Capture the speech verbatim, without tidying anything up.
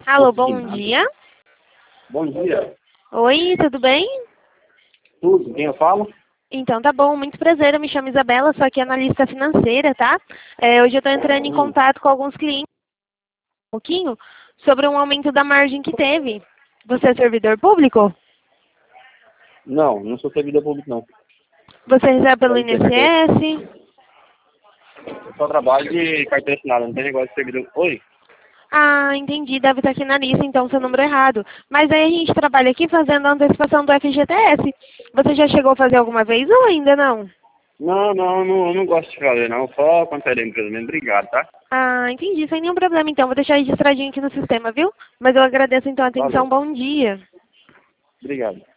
Alô, bom dia. Bom dia. Oi, tudo bem? Tudo, quem eu falo? Então tá bom, muito prazer, eu me chamo Isabela, sou aqui analista financeira, tá? É, hoje eu estou entrando em Hum. contato com alguns clientes um pouquinho sobre um aumento da margem que teve. Você é servidor público? Não, não sou servidor público, não. Você recebe pelo Deve ter carteira. I N S S? Eu só trabalho de carteira assinada, não tem negócio de servidor. Oi? Ah, entendi, deve estar aqui na lista, então, seu número errado. Mas aí a gente trabalha aqui fazendo a antecipação do F G T S. Você já chegou a fazer alguma vez ou ainda não? Não, não, não, eu não gosto de fazer, não. Só quando sair da empresa mesmo. Obrigado, tá? Ah, entendi, sem nenhum problema então. Vou deixar registradinho aqui no sistema, viu? Mas eu agradeço então a atenção. Valeu. Bom dia. Obrigado.